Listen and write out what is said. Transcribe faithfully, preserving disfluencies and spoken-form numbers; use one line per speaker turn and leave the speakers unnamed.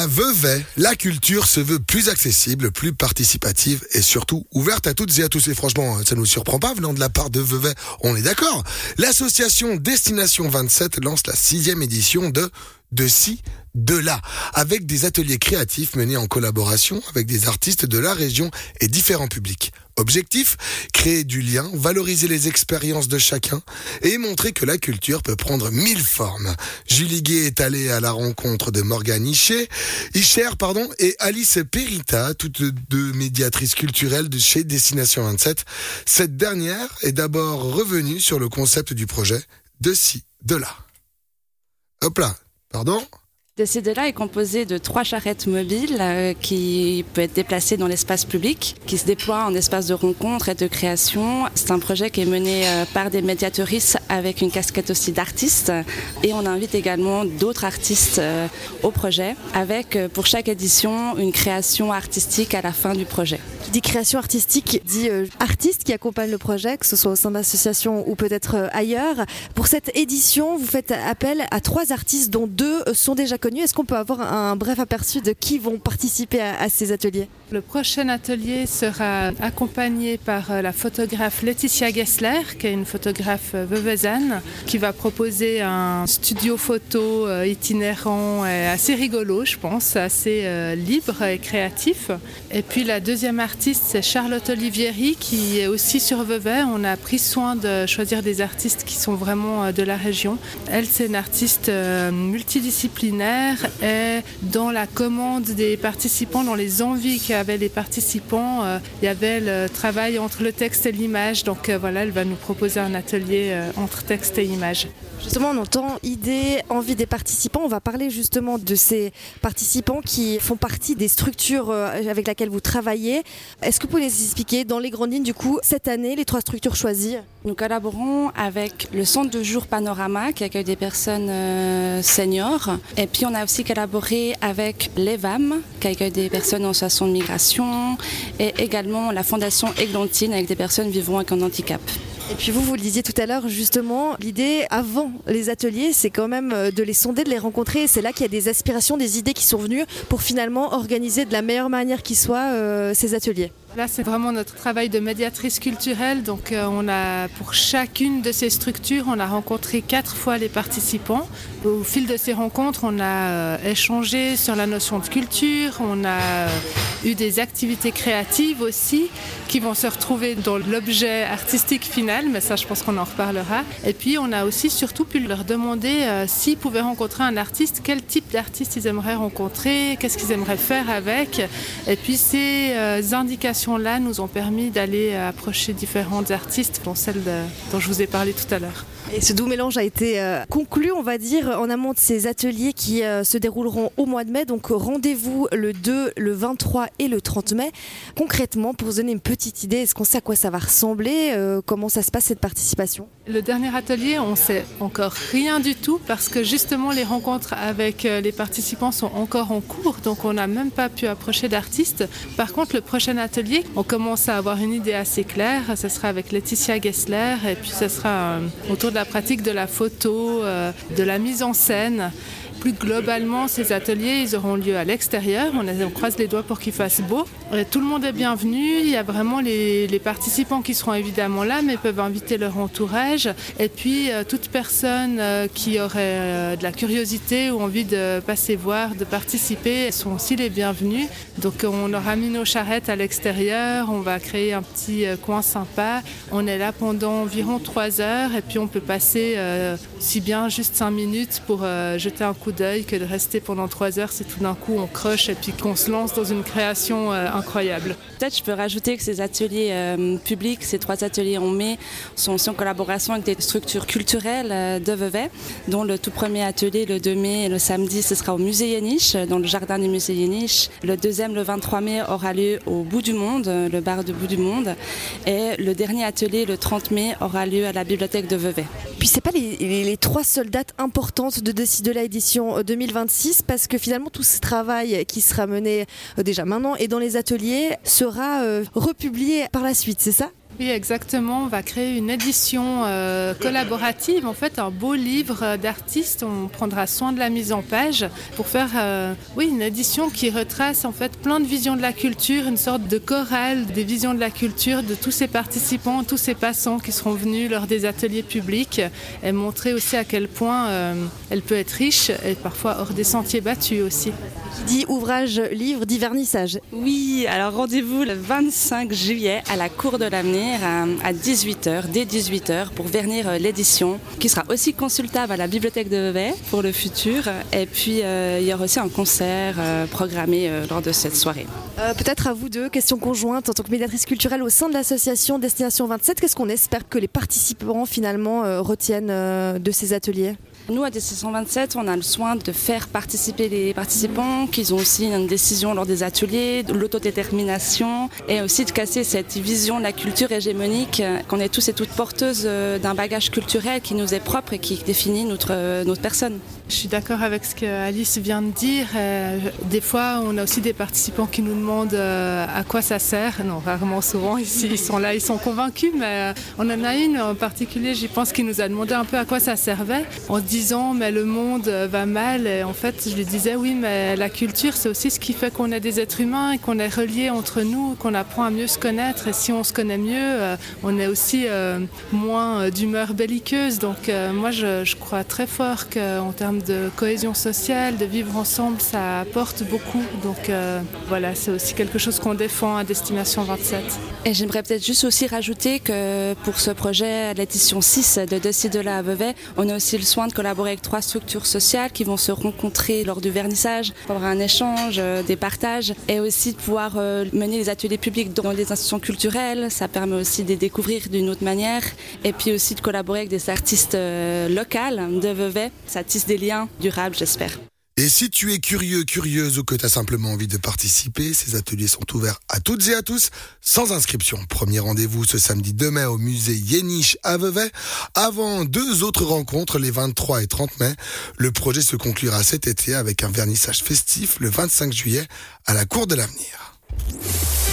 À Vevey, la culture se veut plus accessible, plus participative et surtout ouverte à toutes et à tous. Et franchement, ça ne nous surprend pas venant de la part de Vevey, on est d'accord. L'association Destination vingt-sept lance la sixième édition de De ci, de là, avec des ateliers créatifs menés en collaboration avec des artistes de la région et différents publics. Objectif, créer du lien, valoriser les expériences de chacun et montrer que la culture peut prendre mille formes. Julie Gué est allée à la rencontre de Morgane Hicher, Hicher pardon, et Alice Perita, toutes deux médiatrices culturelles de chez Destination vingt-sept. Cette dernière est d'abord revenue sur le concept du projet De ci, de là. Hop là. Pardon ?
De ci, de là est composé de trois charrettes mobiles euh, qui peuvent être déplacées dans l'espace public, qui se déploient en espace de rencontre et de création. C'est un projet qui est mené euh, par des médiatrices avec une casquette aussi d'artistes. Et on invite également d'autres artistes euh, au projet, avec euh, pour chaque édition une création artistique à la fin du projet.
Qui dit création artistique dit euh, artistes qui accompagnent le projet, que ce soit au sein de l'association ou peut-être euh, ailleurs. Pour cette édition, vous faites appel à trois artistes dont deux euh, sont déjà connus. Est-ce qu'on peut avoir un bref aperçu de qui vont participer à, à ces ateliers ?
Le prochain atelier sera accompagné par la photographe Laetitia Gessler, qui est une photographe veveysanne, qui va proposer un studio photo itinérant et assez rigolo, je pense, assez libre et créatif. Et puis la deuxième artiste, c'est Charlotte Olivieri, qui est aussi sur Vevey. On a pris soin de choisir des artistes qui sont vraiment de la région. Elle, c'est une artiste multidisciplinaire et dans la commande des participants, dans les envies qu'avaient les participants, euh, il y avait le travail entre le texte et l'image. Donc euh, voilà, elle va nous proposer un atelier euh, entre texte et image.
Justement, on entend idée, envie des participants. On va parler justement de ces participants qui font partie des structures avec lesquelles vous travaillez. Est-ce que vous pouvez nous expliquer dans les grandes lignes, du coup, cette année, les trois structures choisies ?
Nous collaborons avec le centre de jour Panorama qui accueille des personnes euh, seniors. Et puis on a aussi collaboré avec l'E V A M qui accueille des personnes en situation de migration et également la fondation Églantine avec des personnes vivant avec un handicap.
Et puis vous, vous le disiez tout à l'heure, justement, l'idée avant les ateliers, c'est quand même de les sonder, de les rencontrer. Et c'est là qu'il y a des aspirations, des idées qui sont venues pour finalement organiser de la meilleure manière qui soit euh, ces ateliers.
Là, c'est vraiment notre travail de médiatrice culturelle. Donc, euh, on a, pour chacune de ces structures, on a rencontré quatre fois les participants. Au fil de ces rencontres, on a euh, échangé sur la notion de culture. On a euh, eu des activités créatives aussi qui vont se retrouver dans l'objet artistique final. Mais ça, je pense qu'on en reparlera. Et puis, on a aussi surtout pu leur demander euh, s'ils pouvaient rencontrer un artiste, quel type d'artiste ils aimeraient rencontrer, qu'est-ce qu'ils aimeraient faire avec. Et puis, ces euh, indications là nous ont permis d'aller approcher différents artistes, dont celle de, dont je vous ai parlé tout à l'heure.
Et ce doux mélange a été euh, conclu, on va dire, en amont de ces ateliers qui euh, se dérouleront au mois de mai. Donc rendez-vous le deux, le vingt-trois et le trente mai. Concrètement, pour vous donner une petite idée, est-ce qu'on sait à quoi ça va ressembler ? euh, Comment ça se passe cette participation ?
Le dernier atelier, on ne sait encore rien du tout parce que justement les rencontres avec les participants sont encore en cours. Donc on n'a même pas pu approcher d'artistes. Par contre, le prochain atelier, on commence à avoir une idée assez claire. Ce sera avec Laetitia Gessler et puis ce sera euh, autour de la pratique de la photo, euh, de la mise en scène. Plus globalement, ces ateliers, ils auront lieu à l'extérieur. On, a, on croise les doigts pour qu'il fasse beau. Et tout le monde est bienvenu. Il y a vraiment les, les participants qui seront évidemment là, mais peuvent inviter leur entourage. Et puis, euh, toute personne euh, qui aurait euh, de la curiosité ou envie de passer voir, de participer, sont aussi les bienvenus. Donc, on aura mis nos charrettes à l'extérieur. On va créer un petit euh, coin sympa. On est là pendant environ trois heures. Et puis, on peut passer euh, si bien juste cinq minutes pour euh, jeter un coup d'œil que de rester pendant trois heures si tout d'un coup on croche et puis qu'on se lance dans une création euh, incroyable.
Peut-être je peux rajouter que ces ateliers euh, publics, ces trois ateliers en mai, sont aussi en collaboration avec des structures culturelles euh, de Vevey, dont le tout premier atelier le deux mai, le samedi, ce sera au musée Yéniche, dans le jardin du musée Yéniche. Le deuxième, le vingt-trois mai, aura lieu au Bout du Monde, le bar de Bout du Monde. Et le dernier atelier, le trente mai, aura lieu à la bibliothèque de Vevey.
Puis c'est pas les, les, les trois seules dates importantes de De ci, de là édition deux mille vingt-six, parce que finalement tout ce travail qui sera mené euh, déjà maintenant et dans les ateliers sera euh, republié par la suite, c'est ça ?
Oui, exactement. On va créer une édition euh, collaborative, en fait, un beau livre d'artistes. On prendra soin de la mise en page pour faire euh, oui, une édition qui retrace en fait plein de visions de la culture, une sorte de chorale des visions de la culture de tous ces participants, tous ces passants qui seront venus lors des ateliers publics et montrer aussi à quel point euh, elle peut être riche et parfois hors des sentiers battus aussi.
Qui dit ouvrage, livre, dit vernissage.
Oui, alors rendez-vous le vingt-cinq juillet à la Cour de l'Avenir à dix-huit heures, dès dix-huit heures, pour vernir l'édition, qui sera aussi consultable à la bibliothèque de Vevey pour le futur. Et puis, euh, il y aura aussi un concert euh, programmé euh, lors de cette soirée.
Euh, peut-être à vous deux, question conjointe, en tant que médiatrice culturelle au sein de l'association Destination vingt-sept, qu'est-ce qu'on espère que les participants finalement euh, retiennent euh, de ces ateliers ?
Nous, à Destination vingt-sept, on a le soin de faire participer les participants, qu'ils ont aussi une décision lors des ateliers, de l'autodétermination, et aussi de casser cette vision de la culture hégémonique, qu'on est tous et toutes porteuses d'un bagage culturel qui nous est propre et qui définit notre, notre personne.
Je suis d'accord avec ce qu'Alice vient de dire. Des fois, on a aussi des participants qui nous demandent à quoi ça sert. Non, rarement, souvent, ici, ils sont là, ils sont convaincus, mais on en a une en particulier, j'y pense, qui nous a demandé un peu à quoi ça servait. On disant mais le monde va mal, et en fait je lui disais oui, mais la culture c'est aussi ce qui fait qu'on est des êtres humains et qu'on est reliés entre nous, qu'on apprend à mieux se connaître, et si on se connaît mieux euh, on est aussi euh, moins euh, d'humeur belliqueuse. Donc euh, moi je, je crois très fort qu'en termes de cohésion sociale, de vivre ensemble, ça apporte beaucoup. Donc euh, voilà, c'est aussi quelque chose qu'on défend à Destination vingt-sept.
Et j'aimerais peut-être juste aussi rajouter que pour ce projet, l'édition six de Deci de la à Vevey, on a aussi le soin de collaborer avec trois structures sociales qui vont se rencontrer lors du vernissage pour avoir un échange, euh, des partages, et aussi de pouvoir euh, mener les ateliers publics dans les institutions culturelles. Ça permet aussi de les découvrir d'une autre manière, et puis aussi de collaborer avec des artistes euh, locales de Vevey. Ça tisse des liens durables, j'espère.
Et si tu es curieux, curieuse ou que tu as simplement envie de participer, ces ateliers sont ouverts à toutes et à tous, sans inscription. Premier rendez-vous ce samedi deux mai au musée Yéniche à Vevey, avant deux autres rencontres les vingt-trois et trente mai. Le projet se conclura cet été avec un vernissage festif le vingt-cinq juillet à la Cour de l'Avenir.